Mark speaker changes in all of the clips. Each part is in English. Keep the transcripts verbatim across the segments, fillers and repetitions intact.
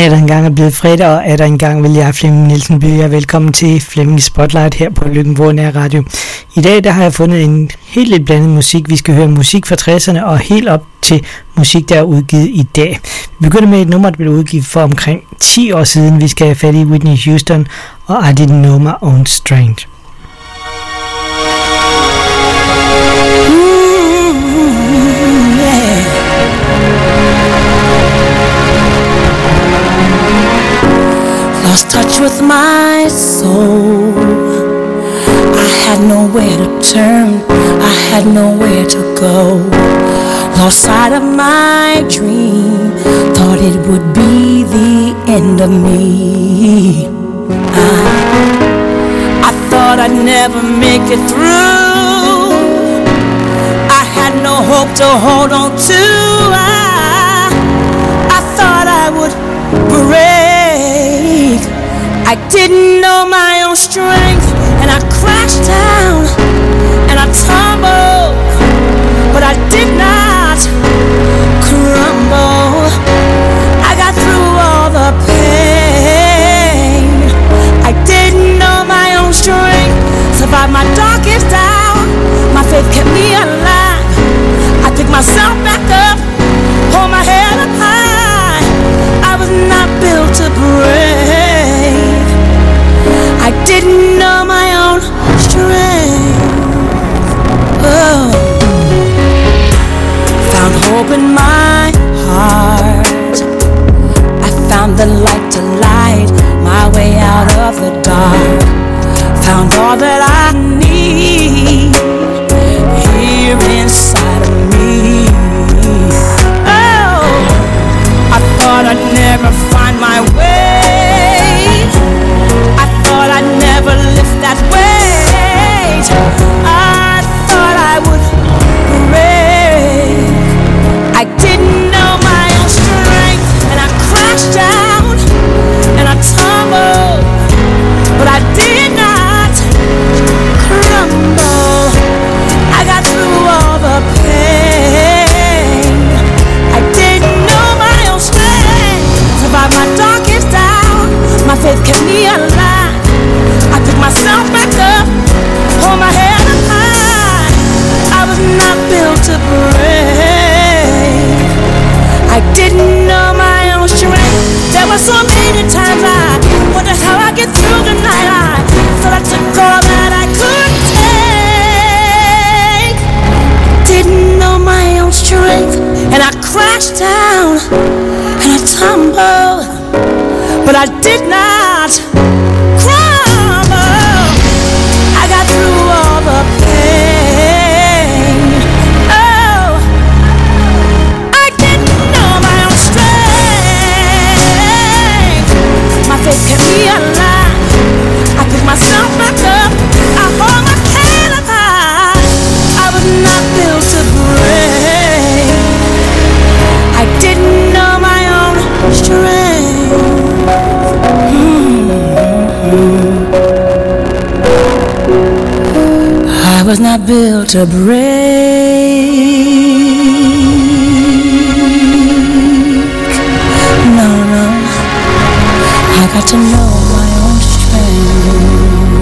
Speaker 1: dag, der engang er blevet fredag, og er der engang, vil jeg, Flemming Nielsen, byde jer velkommen til Flemming Spotlight her på Løkken Nær Radio. I dag, der har jeg fundet en helt lidt blandet musik. Vi skal høre musik fra tresserne og helt op til musik, der er udgivet i dag. Vi begynder med et nummer, der blev udgivet for omkring ti år siden. Vi skal have fat i Whitney Houston og I Didn't Know My Own Strength.
Speaker 2: Lost touch with my soul. I had nowhere to turn, I had nowhere to go. Lost sight of my dream, thought it would be the end of me. I, I thought I'd never make it through. I had no hope to hold on to. I, I thought I would break. I didn't know my own strength, and I crashed down and I tumbled, but I did not crumble. I got through all the pain. I didn't know my own strength, survived my darkest hour. My faith kept me alive. I picked myself back up, hold my head up high. I was not built to break. I didn't know my own strength. Oh. Found hope in my heart. I found the light to light my way out of the dark. Found all that I need here inside of me. Oh, I thought I'd never find my way. I'd never lift that weight. I thought I would break. I didn't know my own strength, and I crashed down and I tumbled, but I did not crumble. I got through all the pain. I didn't know my own strength, survived my darkest hour. My faith kept me alive. I picked myself back up, hold my head up high. I was not built to break. I didn't know my own strength. There were so many times I wondered how I get through the night. I thought I took all that I could take. Didn't know my own strength, and I crashed down and I tumbled, but I did not crumble. I got through all the pain. Oh, I didn't know my own strength. My faith kept me alive. I picked myself back up. I hold my head up high. I was not built to break. I didn't know my own strength. Mm-hmm. I was not built to break. No, no, I got to know my own strength.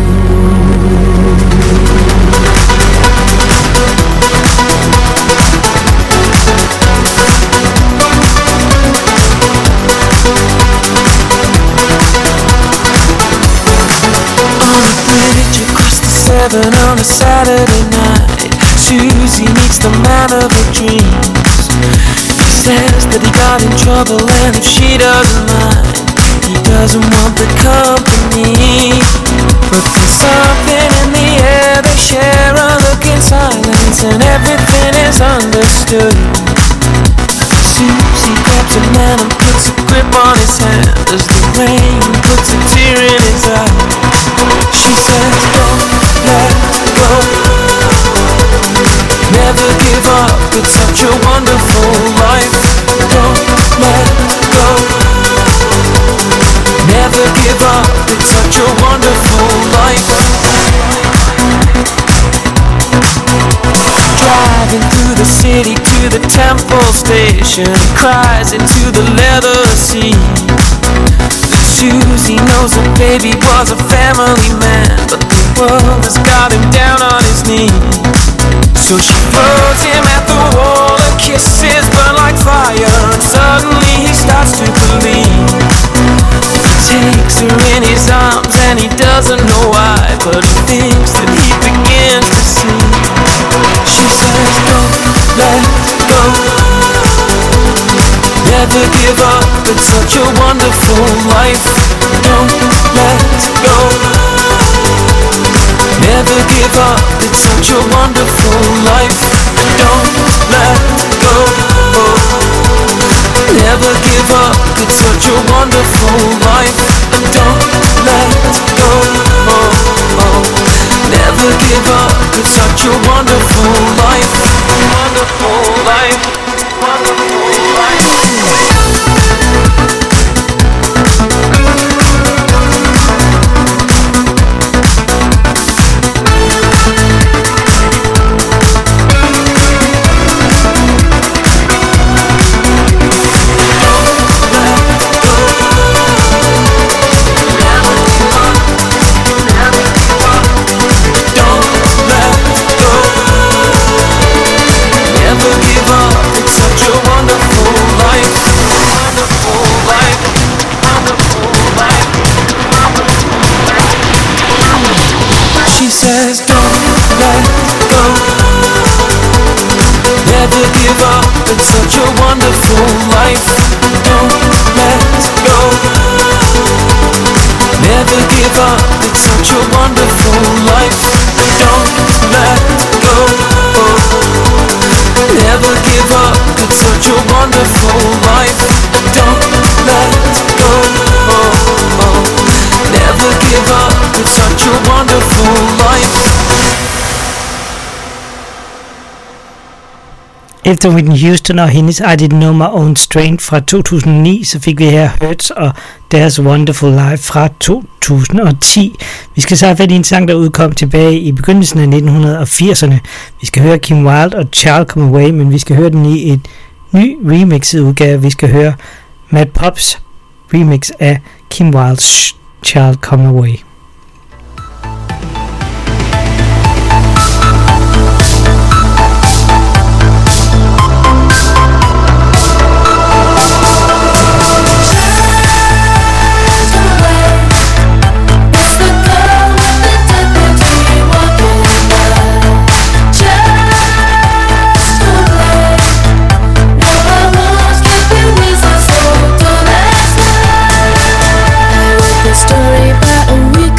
Speaker 3: Seven on a Saturday night, Susie meets the man of her dreams. He says that he got in trouble, and if she doesn't mind, he doesn't want the company. But there's something in the air, they share a look in silence, and everything is understood. Susie grabs a man and puts a grip on his hand as the rain puts a tear in his eye. She says, don't let go, never give up, it's such a wonderful life. Don't let go, never give up, it's such a wonderful life. Driving through the city to the temple station, he cries into the leather seat. knows that baby was a family man, but the world has got him down on his knees. So she throws him at the wall, her kisses burn like fire, and suddenly he starts to believe. He takes her in his arms and he doesn't know why, but he thinks that he begins to see. She says, don't let go, never give up, it's such a wonderful life. Don't let go, never give up, it's such a wonderful life. Don't let go, never give up, it's such a wonderful life. Don't let go, never give up, it's such a wonderful life. Wonderful life, wonderful life. Says don't let go, never give up, it's such a wonderful life. Don't let go, never give up, it's such a wonderful life. Don't let go, never give up, it's such a wonderful life. Don't let go, never give up, it's such a wonderful life.
Speaker 1: Efter Whitney Houston og hendes I Didn't Know My Own Strength fra to tusind og ni, så fik vi her Hurts og deres Wonderful Life fra to tusind og ti. Vi skal så have fat i en sang, der udkom tilbage i begyndelsen af nitten firserne. Vi skal høre Kim Wilde og Child Come Away, men vi skal høre den i et ny remixet udgave. Vi skal høre Matt Pops remix af Kim Wilde's Child Come Away.
Speaker 2: Story about a week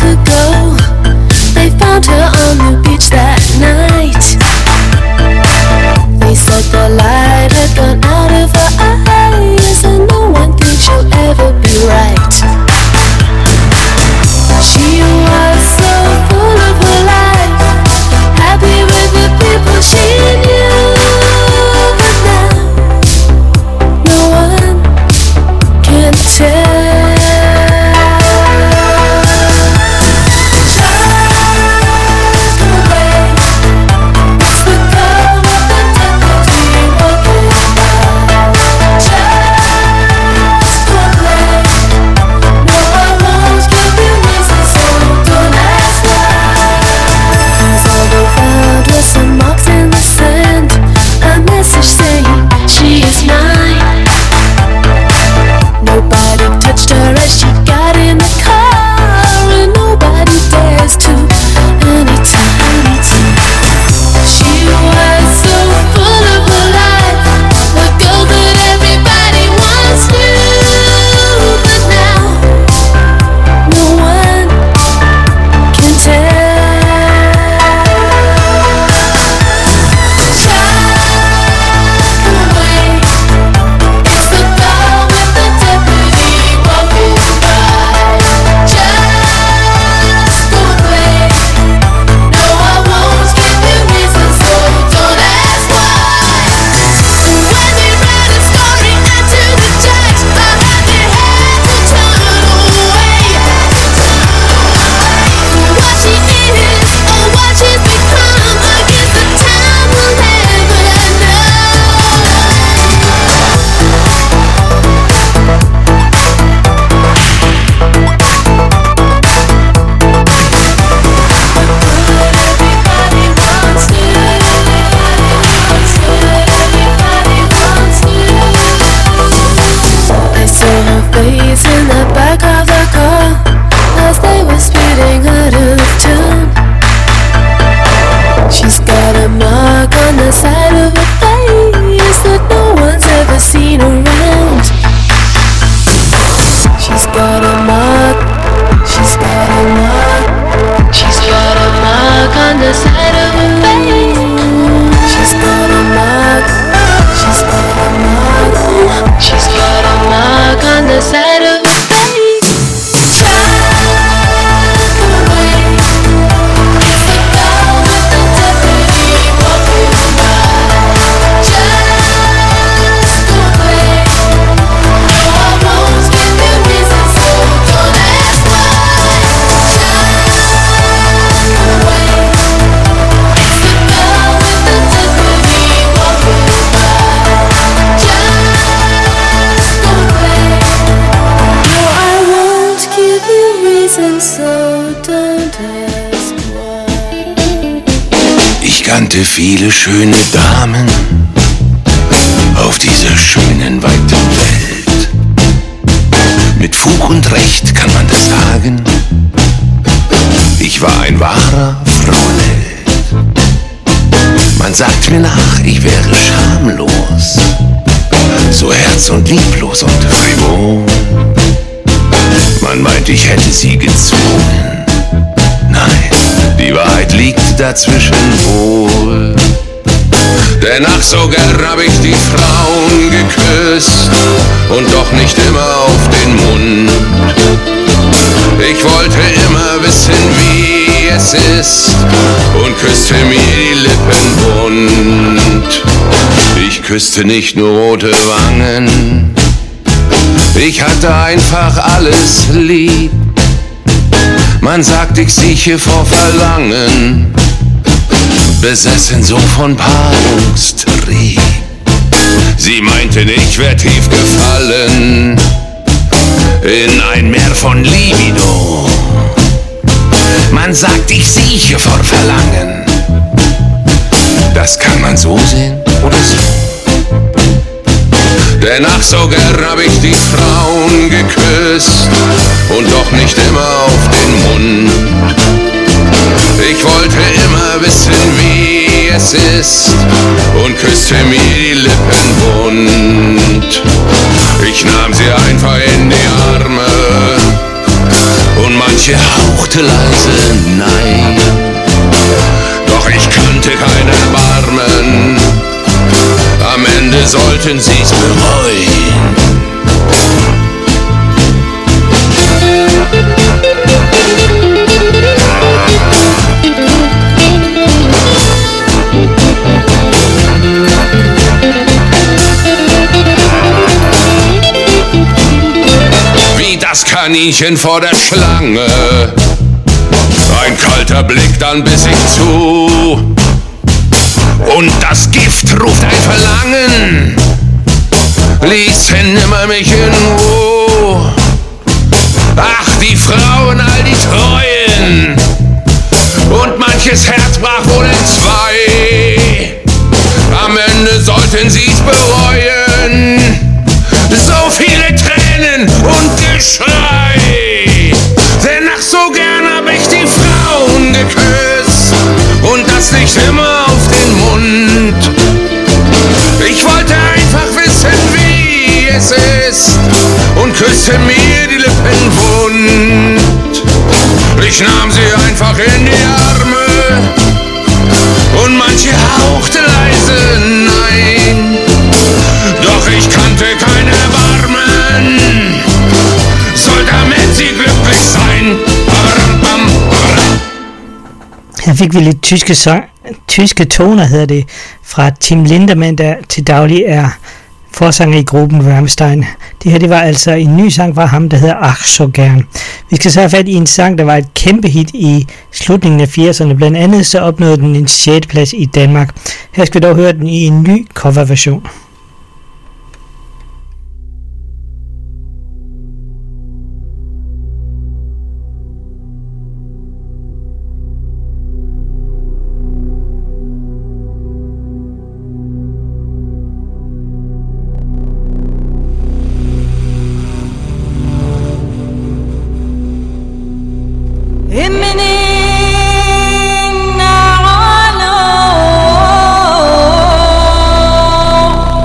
Speaker 4: kannte viele schöne Damen auf dieser schönen, weiten Welt. Mit Fug und Recht kann man das sagen, ich war ein wahrer Frauenheld. Man sagt mir nach, ich wäre schamlos, so herz- und lieblos und frivol. Man meint, ich hätte sie gezwungen. Nein, die Wahrheit liegt dazwischen wohl. Denn ach, so gern hab ich die Frauen geküsst und doch nicht immer auf den Mund. Ich wollte immer wissen, wie es ist und küsste mir die Lippen bunt. Ich küsste nicht nur rote Wangen, ich hatte einfach alles lieb. Man sagt, ich sieche vor Verlangen, besessen so von Paarungstrieb. Sie meinten, ich wär tief gefallen in ein Meer von Libido. Man sagt, ich sieche vor Verlangen. Das kann man so sehen oder so. Denn ach, so gern hab ich die Frauen geküsst und doch nicht immer auf den Mund. Ich wollte immer wissen, wie es ist und küsste mir die Lippen bunt. Ich nahm sie einfach in die Arme und manche hauchte leise nein. Doch ich kannte kein Erbarmen, am Ende sollten sie's bereuen. Wie das Kaninchen vor der Schlange, ein kalter Blick, dann biss ich zu. Und das Gift ruft ein Verlangen, ließen nimmer mich in Ruhe. Ach, die Frauen, all die Treuen, und manches Herz brach wohl in zwei. Am Ende sollten sie's bereuen, so viele Tränen und Geschrei. Denn ach, so gern hab ich die Frauen geküsst und das nicht immer auf den Mund. Ich wollte einfach wissen, wie es ist und küsste mir die Lippen wund. Ich nahm sie einfach in die Arme und manche hauchte leise nein. Doch ich kannte kein Erbarmen, soll damit sie glücklich sein.
Speaker 1: Her fik vi lidt tyske, sang, tyske toner, hedder det, fra Tim Lindemann, der til daglig er forsanger i gruppen Rammstein. Det her, det var altså en ny sang fra ham, der hedder Ach so gern. Vi skal så have fat i en sang, der var et kæmpe hit i slutningen af firserne. Blandt andet så opnåede den en sjette plads i Danmark. Her skal vi dog høre den i en ny coverversion.
Speaker 2: إمنين على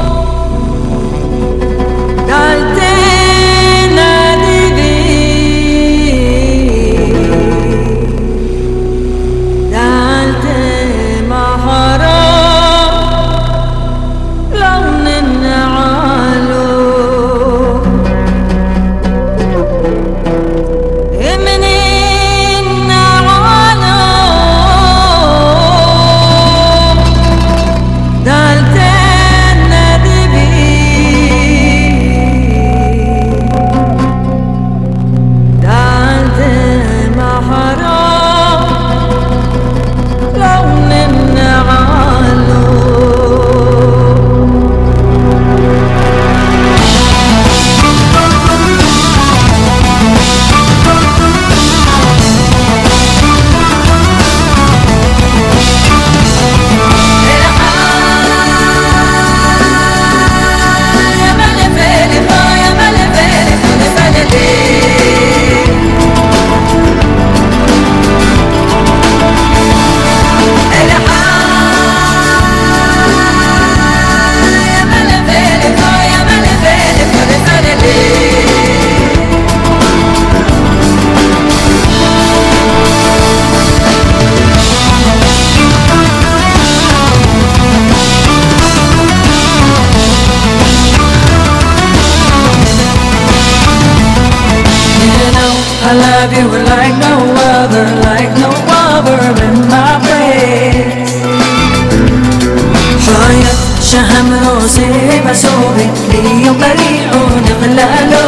Speaker 2: شهمرو سيبا صوبي ليو بريئون غلالو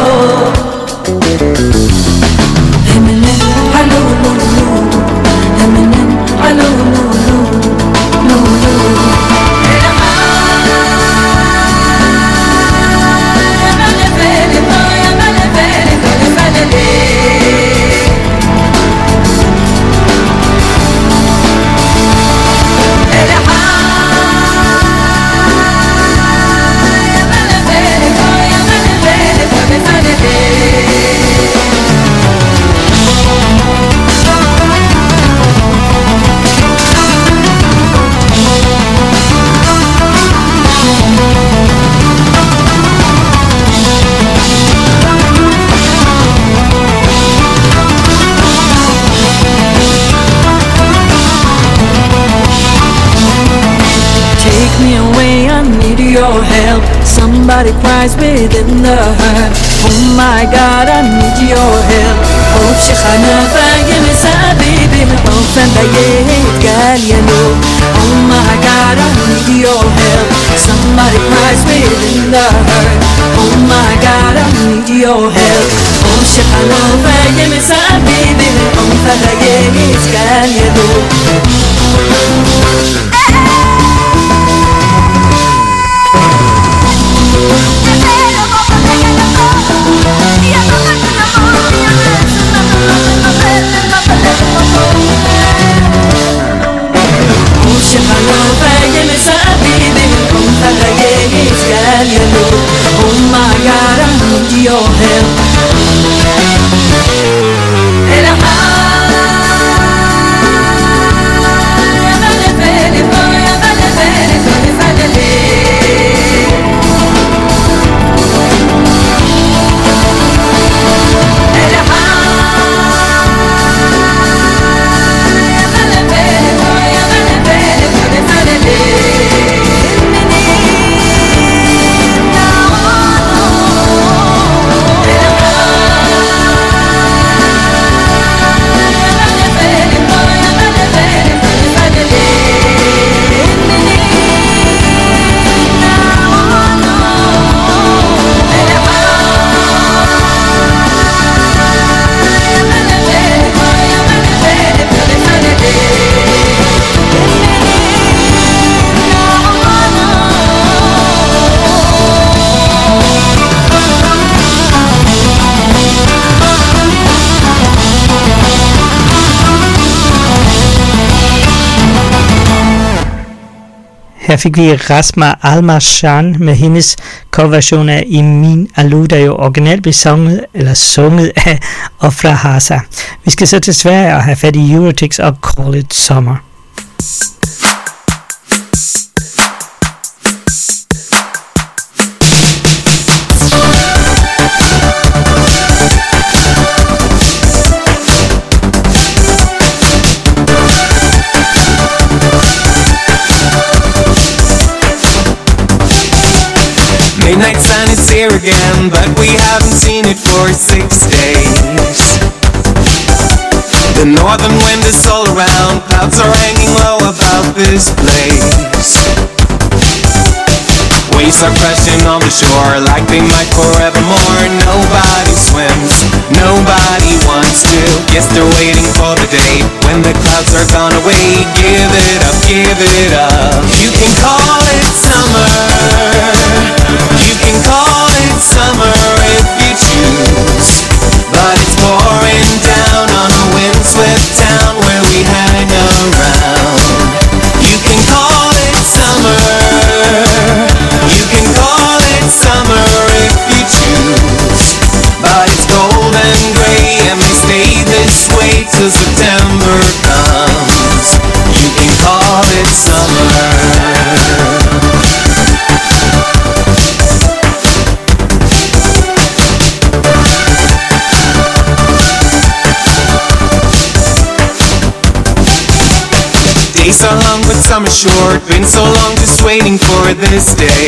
Speaker 2: همنن علو لولو همنن علو لولو لولو your help. Somebody cries within the hurt. Oh my God, I need your help. Oh شخنا فاهم سبيبي وفن بيت قال يا نو. Oh my God, I need your help. Somebody cries within the hurt. Oh my God, I need your help. Oh شخنا فاهم سبيبي وفن بيت قال يا نو. Oh my God, I need your help.
Speaker 1: Her fik vi Rasma Almarshan med hendes coverversion af Imin Alu, der jo originalt blev sunget, eller sunget af Ofra Hasa. Vi skal så til Sverige og have fat i Eurotix og Call It Summer.
Speaker 3: Midnight sun is here again, but we haven't seen it for six days. The northern wind is all around, clouds are hanging low about this place. Waves are crashing on the shore like they might forevermore. Nobody swims, nobody wants to. Guess they're waiting for the day when the clouds are gone away. Give it up, give it up. You can call it summer, you can call it summer if you choose, but it's pouring down on a windswept town where we hang around. You can call it summer, you can call it summer if you choose, but it's cold and grey and may stay this way till September comes. You can call it summer. Days are long but summer short, been so long just waiting for this day.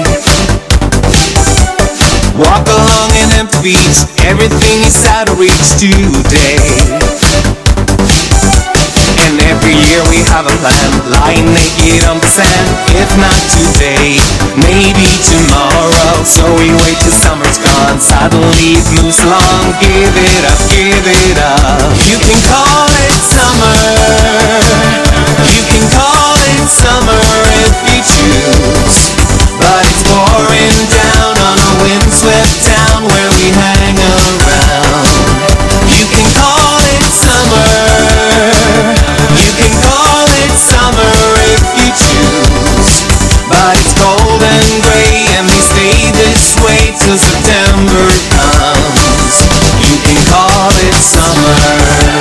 Speaker 3: Walk along an empty beach, everything is out of reach today. And every year we have a plan. Lying naked on the sand, if not today, maybe tomorrow. So we wait till summer's gone, suddenly it moves along. Give it up, give it up. You can call it summer, you can call it summer if you choose, but it's pouring down on a windswept town where we hang around. You can call it summer, you can call it summer if you choose, but it's cold and grey and we stay this way till September comes. You can call it summer.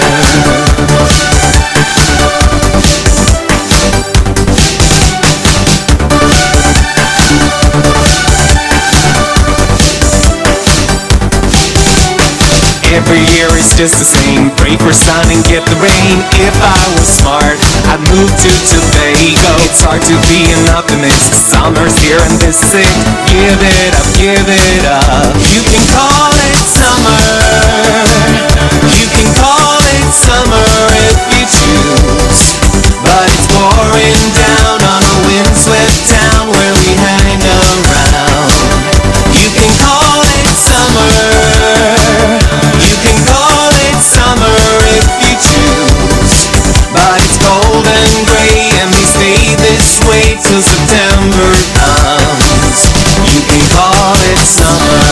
Speaker 3: Every year is just the same. Pray for sun and get the rain. If I was smart, I'd move to Tobago. It's hard to be an optimist. Summer's here and this is it. Give it up, give it up. You can call it summer, you can call it summer if you choose, but it's pouring down on a windswept town where we hang around. You can call it summer, you can call it summer if you choose, but it's cold and grey and we stay this way till September comes. You can call it summer.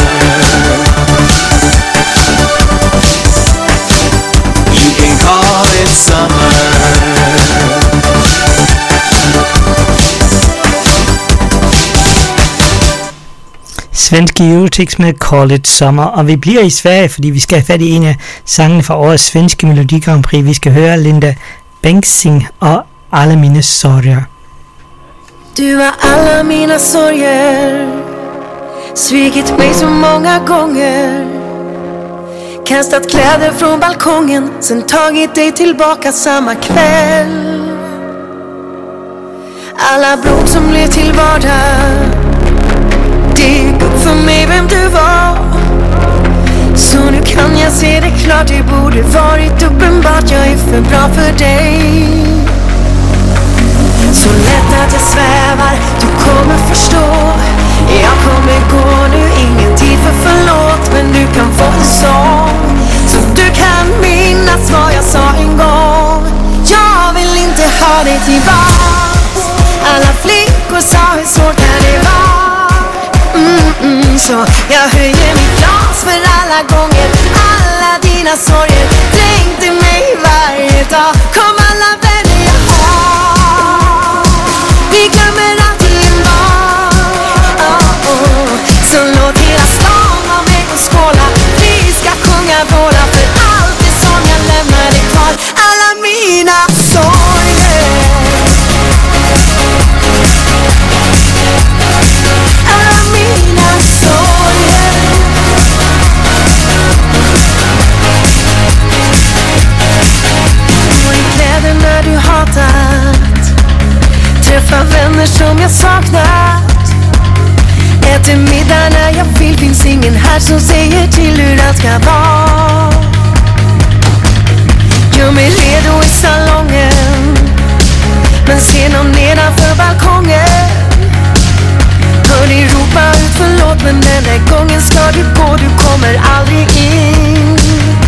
Speaker 3: You can call it summer.
Speaker 1: Svenske Eurotix med Call It Summer, og vi bliver i Sverige, fordi vi skal have fat i en af sangene fra årets svenske Melodi Grand Prix. Vi skal høre Linda Bengtzing og Alla mina sorger.
Speaker 2: Du har alla mina sorger, svikit mig så många gånger, kastat kläder från balkongen, sen tagit dig tillbaka samma kväll. Alla bråk som blev till vardag, det gick upp för mig vem du var. Så nu kan jag se det klart, det borde varit uppenbart. Jag är för bra för dig. Så lätt att jag svävar, du kommer förstå. Jag kommer gå nu, ingen tid för förlåt. Men du kan få en sång, så du kan minnas vad jag sa en gång. Jag vill inte ha dig tillbaks. Alla flickor sa hur svårt det var. Mm, mm, så jag höjer mitt glas för alla gånger, alla dina sorger dränkte mig varje dag. Kom alla vänner jag har, vi glömmer alltid en dag. Oh, oh. Så låt hela stan vara med och skåla. Vi ska sjunga våra för allt det som jag lämnade kvar. Alla mina sorger, alla mina sorger. Gå i kläderna du hatat, träffa vänner som jag saknat, äter middag när jag vill. Finns ingen här som säger till hur allt ska vara. Gör mig redo i salongen, men ser någon nedanför balkongen. Hör dig ropa ut förlåt, men den där gången ska du gå, du kommer aldrig in.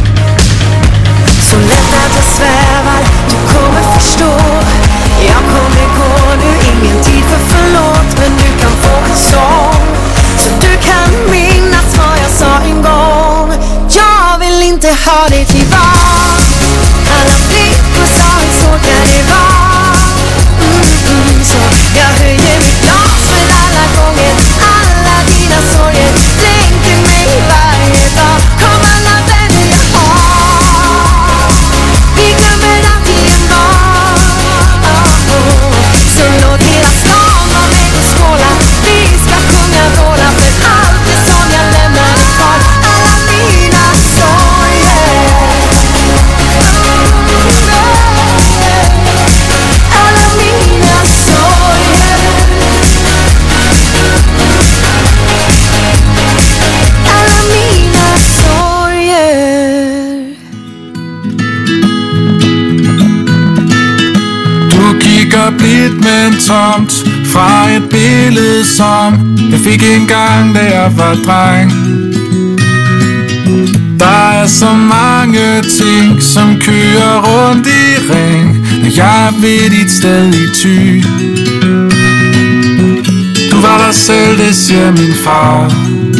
Speaker 2: Så lätt att jag svävar, du kommer förstå. Jag kommer gå nu, ingen tid för förlåt. Men du kan få en sång, så du kan minnas vad jag sa en gång. Jag vill
Speaker 5: blidt, men tomt fra et billede, som jeg fik engang, da jeg var dreng. Der er så mange ting, som kører rundt i ring, når jeg er ved dit sted i Thy. Du var der selv, det siger min far.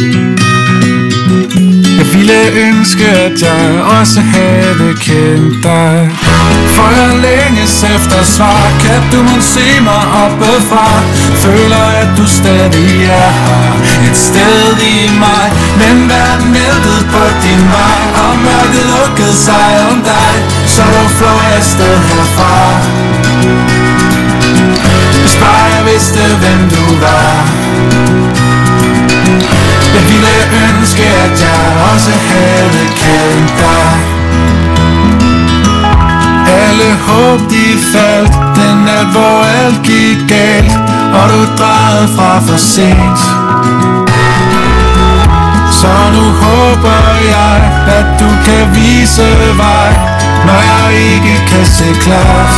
Speaker 5: Jeg ville ønske, at jeg også havde kendt dig. For jeg længes efter svar. Kan du må se mig oppefra? Føler, at du stadig er her, et sted i mig. Men verden væltede på din vej, og mørket lukkede sig om dig, så du fløj afsted herfra. Hvis bare jeg vidste, hvem du var. Jeg ville ønske, at jeg også havde kendt dig. Alle håb, de faldt den nat, hvor alt gik galt, og du drejede fra for sent. Så nu håber jeg, at du kan vise vej, når jeg ikke kan se klart.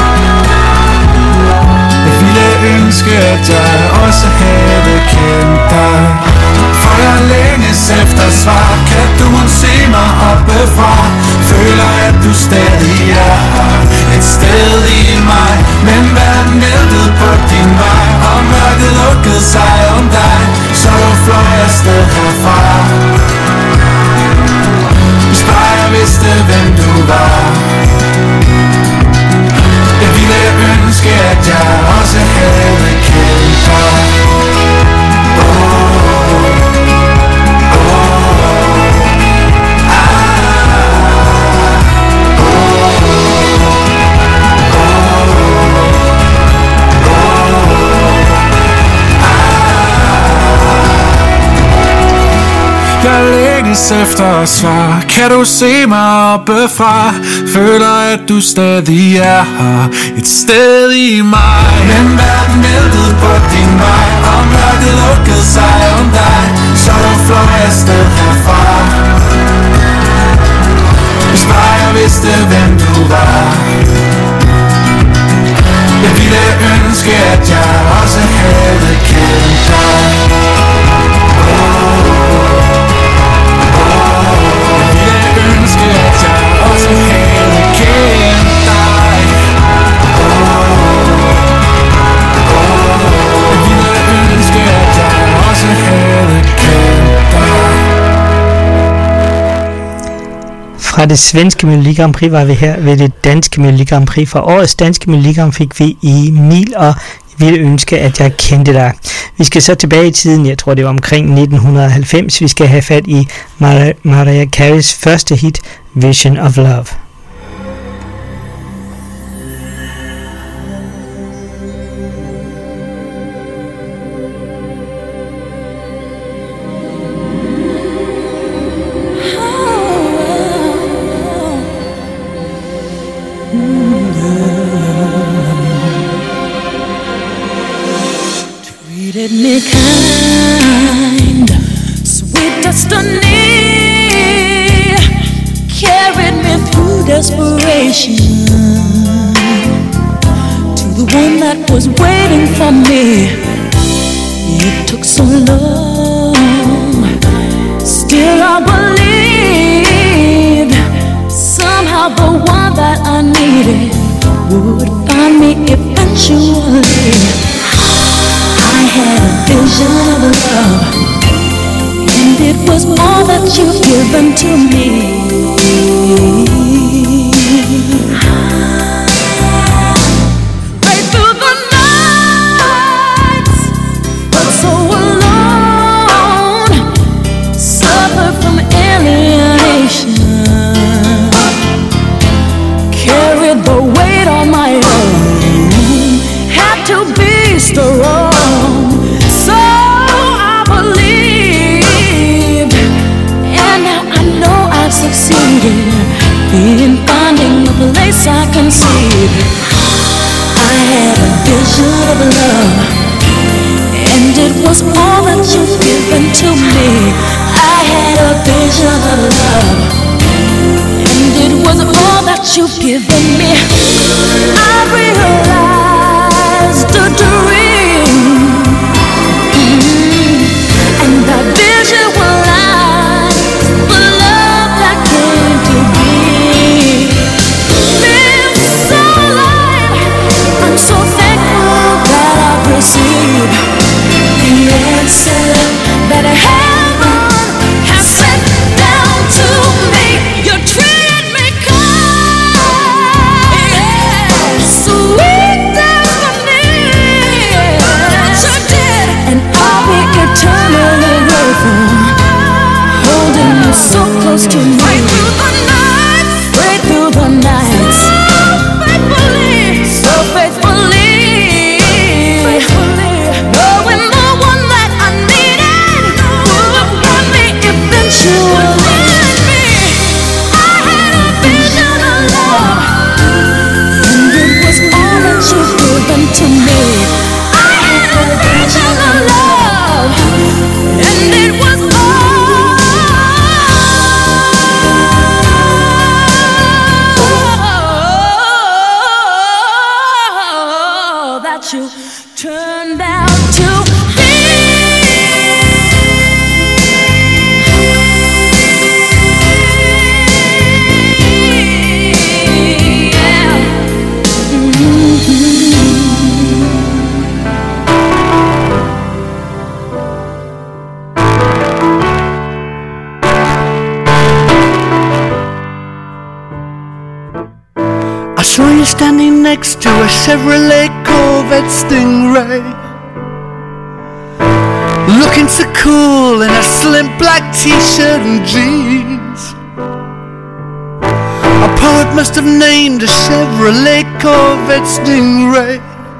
Speaker 5: Jeg ville ønske, at jeg også havde kendt dig. For jeg længes efter svar. Kan du må se mig oppefra? Føler, at du stadig er her, et sted i mig. Men verden væltede på din vej, og mørket lukkede sig om dig, så du fløj afsted herfra. Hvis bare jeg vidste, hvem du var. Jeg ville ønske, at jeg også havde kendt dig. Jeg længes efter svar. Kan du se mig oppefra? Føler, at du stadig er her, et sted i mig. Men verden væltede på din vej, og mørket lukkede sig om dig, så du fløj afsted herfra. Hvis bare jeg vidste, hvem du var. Jeg ville ønske, at jeg også havde kendt dig. Ønske, at jeg også havde kendt dig. Jeg ville ønske, at jeg også havde kendt dig.
Speaker 1: Fra det svenske Melodi Grand Prix var vi her ved det danske Melodi Grand Prix. Fra årets danske Melodi Grand Prix fik vi Emil og ville ønske, at jeg kendte dig. Vi skal så tilbage i tiden, jeg tror det var omkring nitten halvfems. Vi skal have fat i Mar- Mariah Careys første hit, Vision of Love.
Speaker 2: Me kind, sweet destiny carried me through desperation to the one that was waiting for me. It took so long, still I believed somehow the one that I needed would find me eventually. I had a vision of love, and it was all that you've given to me. Right through the nights, but so alone, suffered from alienation, carried the weight on my own, had to be strong. In finding a place I can see. I had a vision of love, and it was all that you've given to me. I had a vision of love, and it was all that you've given me. I realized that you turned out to be.
Speaker 6: I saw you standing next to a Chevrolet Corvette Stingray, looking so cool in a slim black t-shirt and jeans. A poet must have named a Chevrolet Corvette Stingray.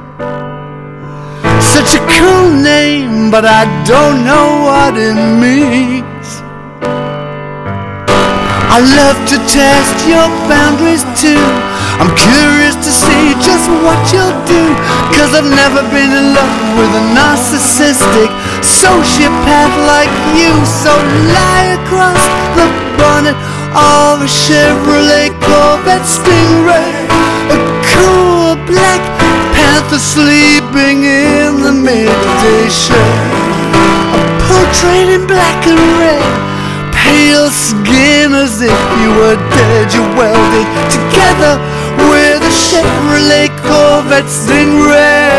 Speaker 6: Such a cool name, but I don't know what it means. I love to test your boundaries too. I'm curious to see just what you'll do, 'cause I've never been in love with a narcissistic sociopath like you. So lie across the bonnet of a Chevrolet Corvette Stingray, a cool black panther sleeping in the midday shade. A portrait in black and red, pale skin as if you were dead. You welded together with a Chevrolet Corvette Stingray,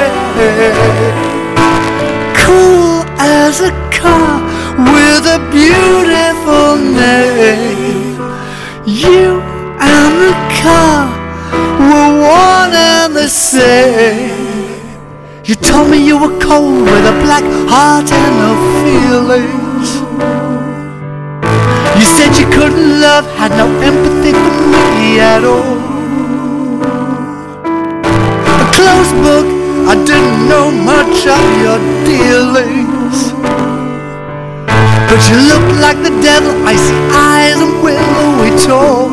Speaker 6: cool as a car with a beautiful name. You and the car were one and the same. You told me you were cold with a black heart and no feelings. You said you couldn't love, had no empathy for me at all. A closed book, I didn't know much of your dealings. But you looked like the devil, icy eyes and willowy tall.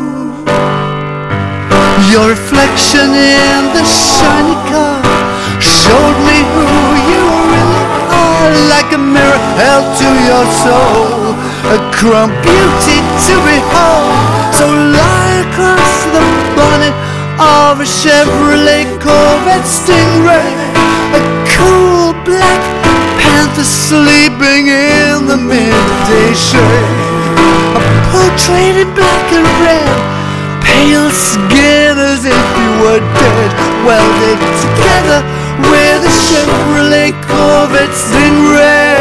Speaker 6: Your reflection in the shiny car showed me who you really are, like a mirror held to your soul, a crumb beauty to behold. So lie across the bonnet of a Chevrolet Corvette Stingray, a cool black panther sleeping in the midday shade. A portrait in black and red, pale skin as if you were dead, welded together with a Chevrolet Corvette Stingray,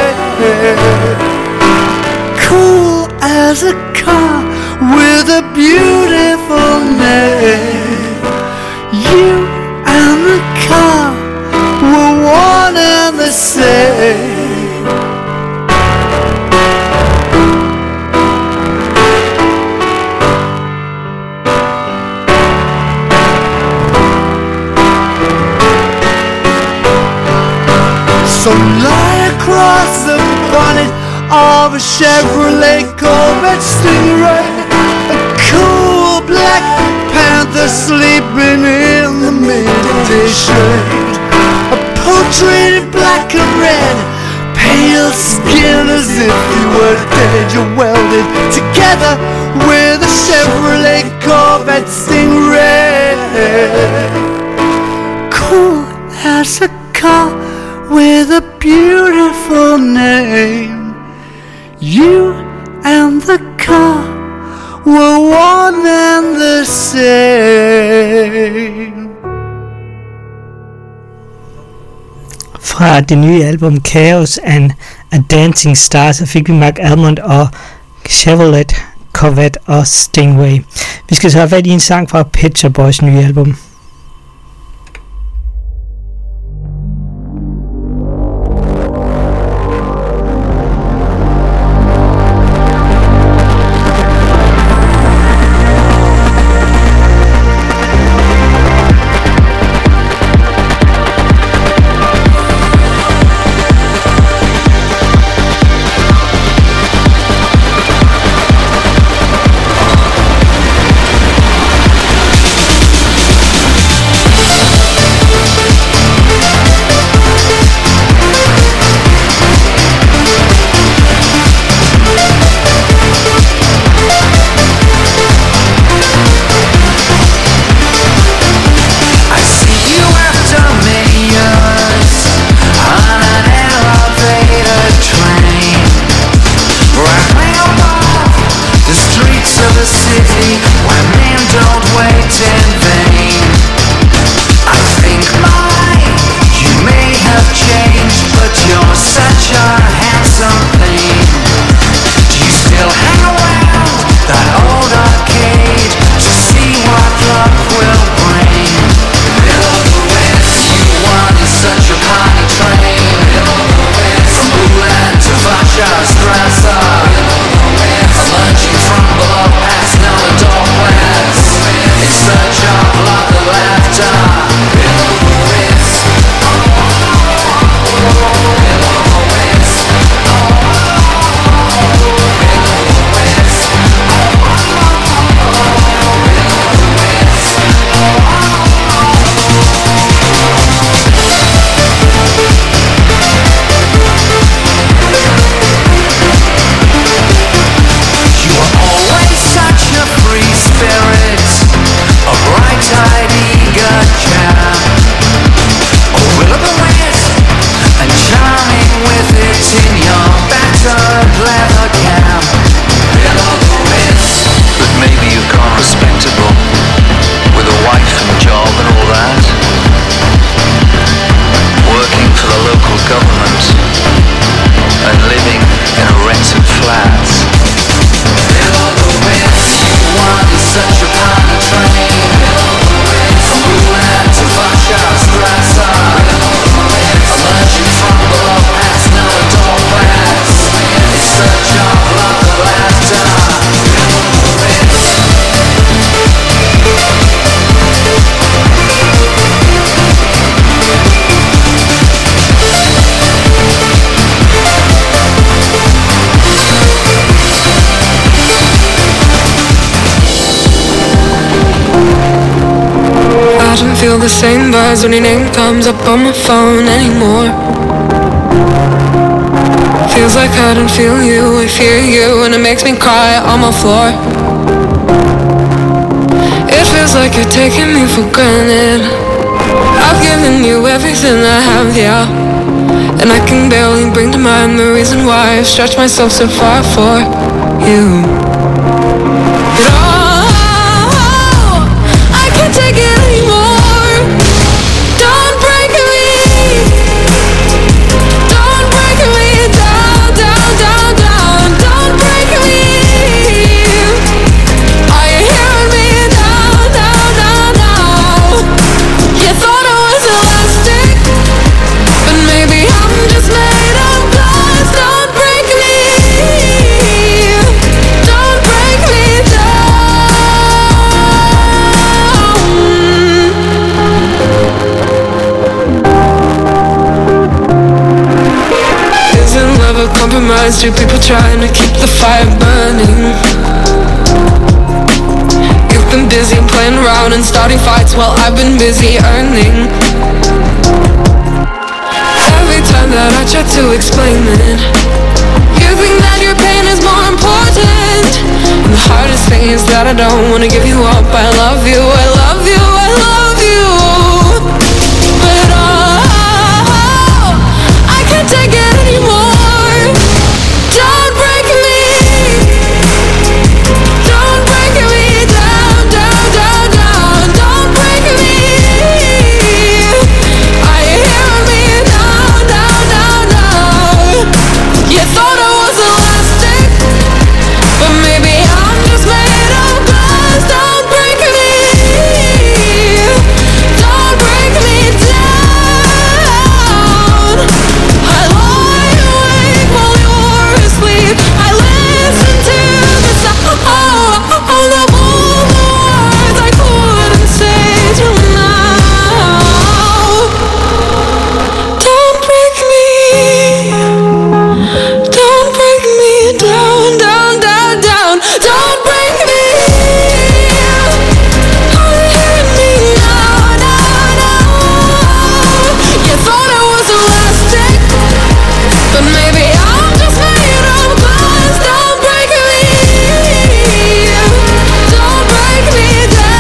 Speaker 6: cool as a car with a beautiful name. You and the car were one and the same. So lie across the bonnet of a Chevrolet Corvette Stingray, a cool black panther sleeping in the midday shade. A portrait in black and red, pale skin as if you were dead. You welded together with a Chevrolet Corvette Stingray, cool as a car with a beautiful name. You and the car were one and the same.
Speaker 1: Fra det nye album Chaos and a Dancing Star, så fik vi Mark Almond og Chevrolet Corvette og Stingray. Vi skal så have fat i en sang fra Pet Shop Boys nye album.
Speaker 2: We'll be right back.
Speaker 3: the same buzz when your name comes up on my phone anymore. Feels like I don't feel you, I fear you, and it makes me cry on my floor. It feels like you're taking me for granted. I've given you everything I have, yeah, and I can barely bring to mind the reason why I've stretched myself so far for you. But oh, I can't take it anymore. Don't break me. Don't break me down, down, down, down. Don't break me. Are you hearing me now, now, now, now? You thought I was elastic, but maybe I'm just made of glass. Don't break me. Don't break me down. Isn't love a compromise? Two people trying to keep the fire burning. You've been busy playing around and starting fights while I've been busy earning. Every time that I try to explain it, you think that your pain is more important. And the hardest thing is that I don't wanna give you up. I love you, I love you, I love you. But oh, I can't take it anymore. Don't break me. Don't break me down, down, down, down. Don't break me. Are you hearing me now, now, now, now? You thought I was elastic, but maybe I'm just made of glass. Don't break me. Don't break me down. I lie awake while you're asleep. I listen to the sound of all the words I couldn't say till now. Don't break me. Don't break me down, down, down, down. Don't break me. Are you hearing me now, now, now? You thought I was elastic, but maybe I'm just made of glass. Don't break me. Don't break me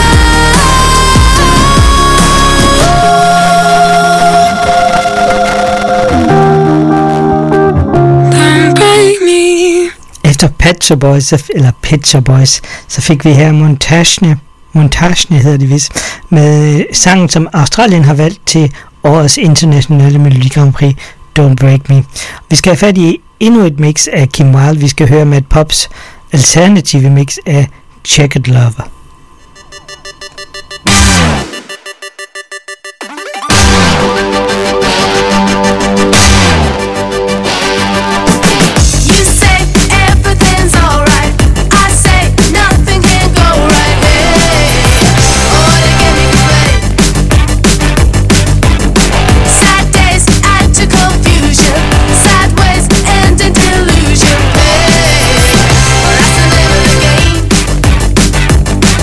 Speaker 3: down. Don't break me.
Speaker 1: Efter Pet Shop Boys, så- eller Pet Shop Boys, så fik vi her Montage, Montage hedder det vist, med sangen, som Australien har valgt til årets internationale Melodi Grand Prix, Don't Break Me. Vi skal have fat i endnu et mix af Kim Wilde. Vi skal høre Matt Pops alternative mix af Checkered Lover.
Speaker 2: You say everything's alright. I say nothing can go right. Hey, oh, they get me played. Sad days add to confusion. Sideways end in delusion. Hey, well, that's the name of the game.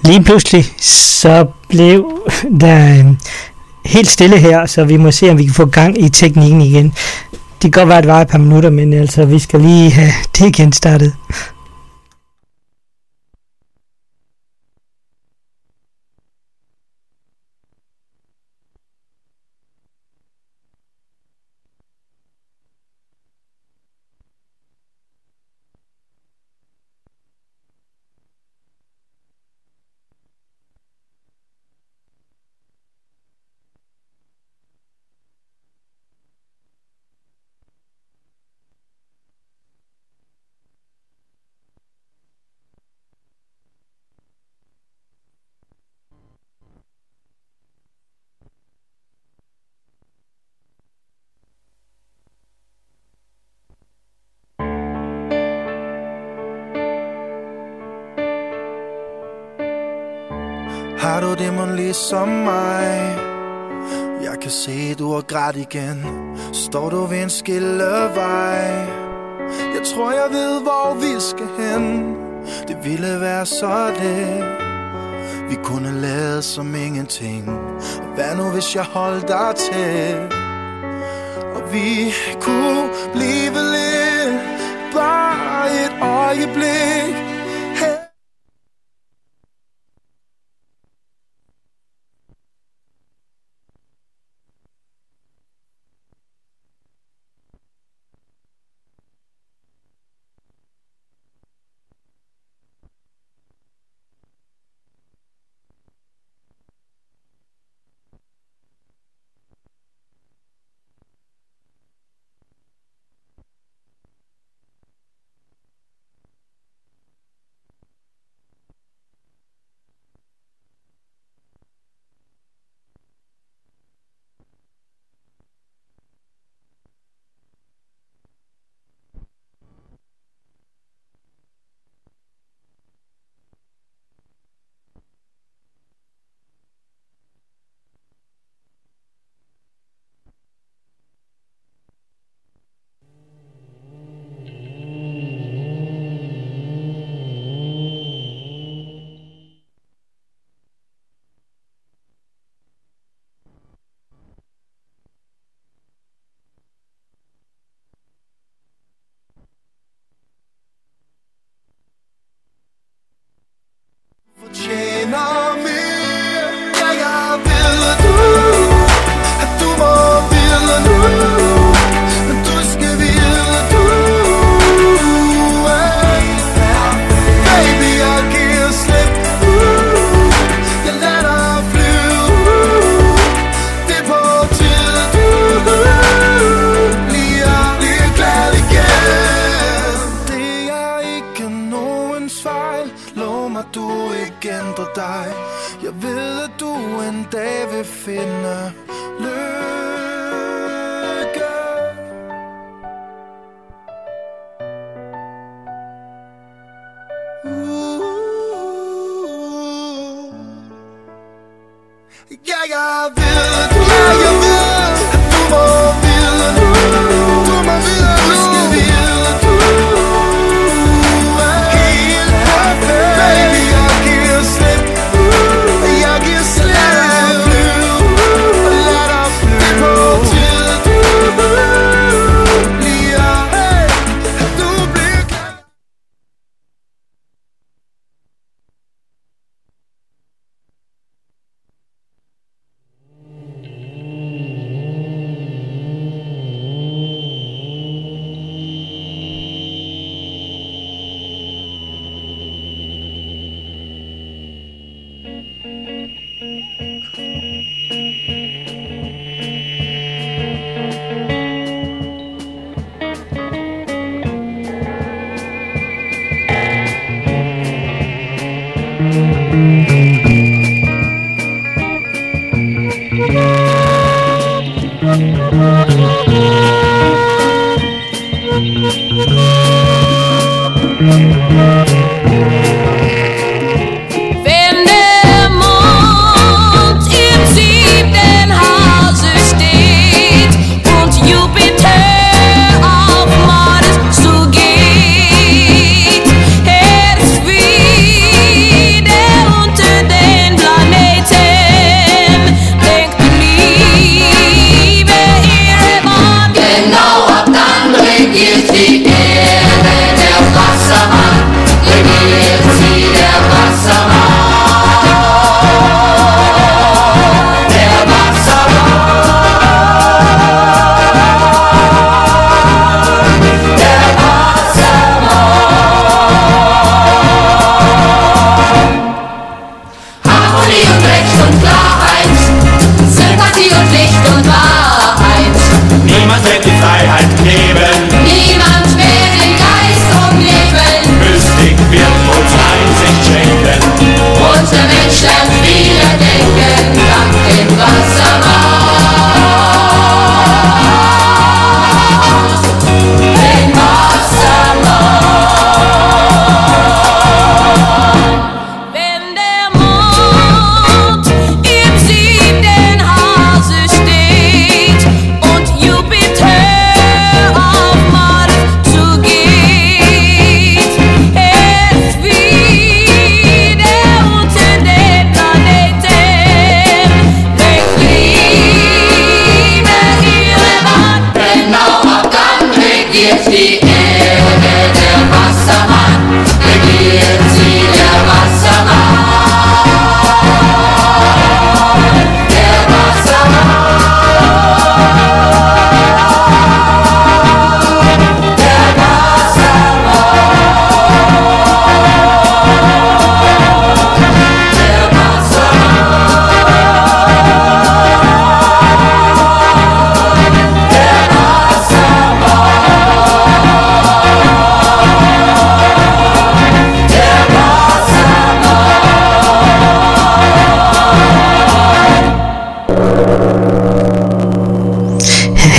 Speaker 1: Lige pludselig så blev der øh, helt stille her, så vi må se, om vi kan få gang i teknikken igen. Det kan godt være, at det var et par minutter, men altså, vi skal lige have det igen startet.
Speaker 7: Har du det mon ligesom mig? Jeg kan se, du har grædt igen. Står du ved en skillevej? Jeg tror, jeg ved, hvor vi skal hen. Det ville være så let. Vi kunne lade som ingenting. Og hvad nu, hvis jeg holdt dig tæt? Og vi kunne blive lidt. Bare et øjeblik. Hey.
Speaker 3: Baby, I give slip.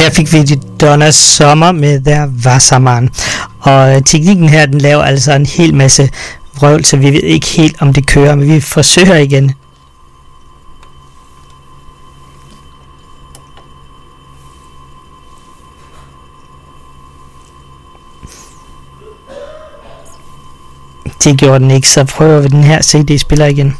Speaker 1: Her fik vi Donnas Sommer med Der Wassermann. Og teknikken her, den laver altså en hel masse vrøvl, så vi ved ikke helt, om det kører, men vi forsøger igen. Det gjorde den ikke, så prøver vi den her C D-spiller igen.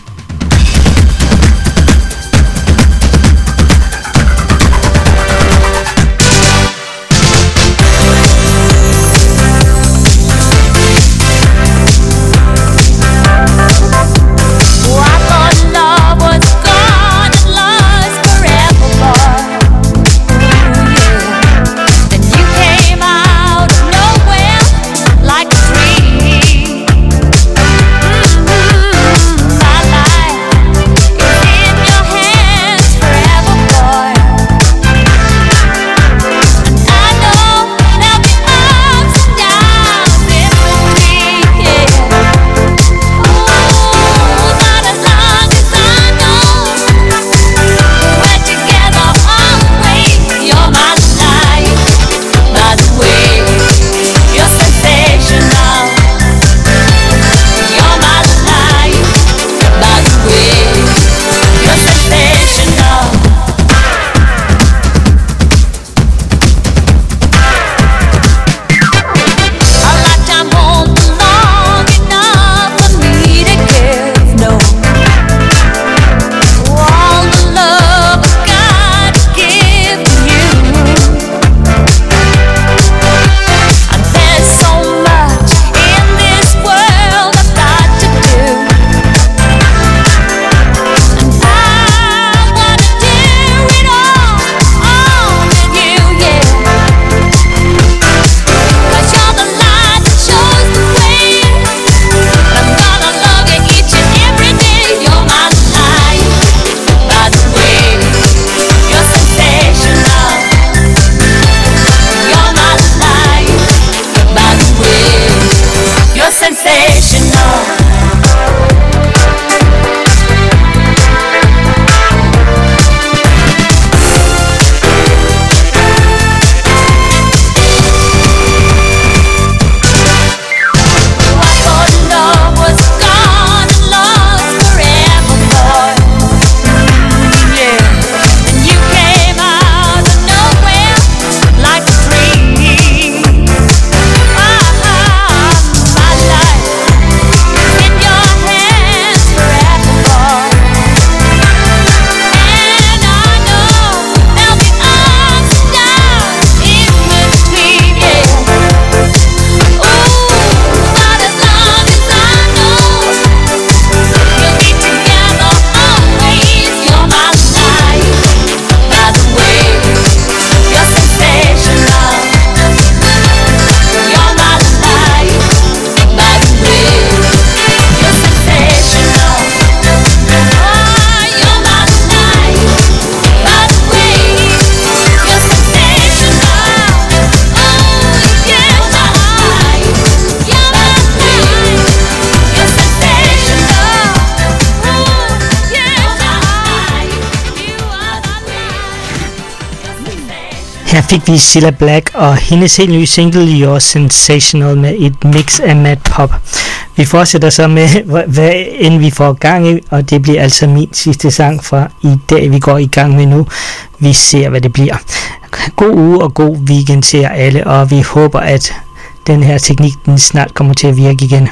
Speaker 1: Her fik vi Cilla Black og hendes helt nye single You're Sensational med et mix af mad pop. Vi fortsætter så med, hvad end vi får gang i, og det bliver altså min sidste sang fra i dag, vi går i gang med nu. Vi ser, hvad det bliver. God uge og god weekend til jer alle, og vi håber, at den her teknik den snart kommer til at virke igen.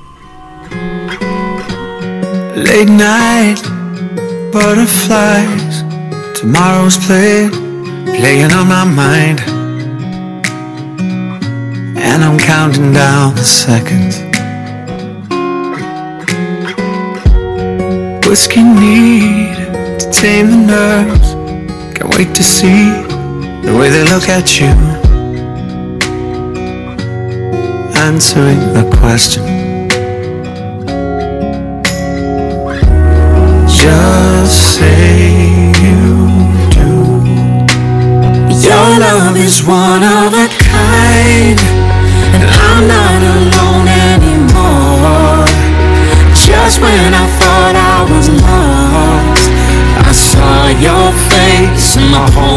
Speaker 5: Late night, butterflies, tomorrow's play, playing on my mind, and I'm counting down the seconds. Whiskey need to tame the nerves, can't wait to see the way they look at you, answering the question. Just say you do. Your love is one of a kind, and I'm not alone anymore. Just when I thought I was lost, I saw your face in my home.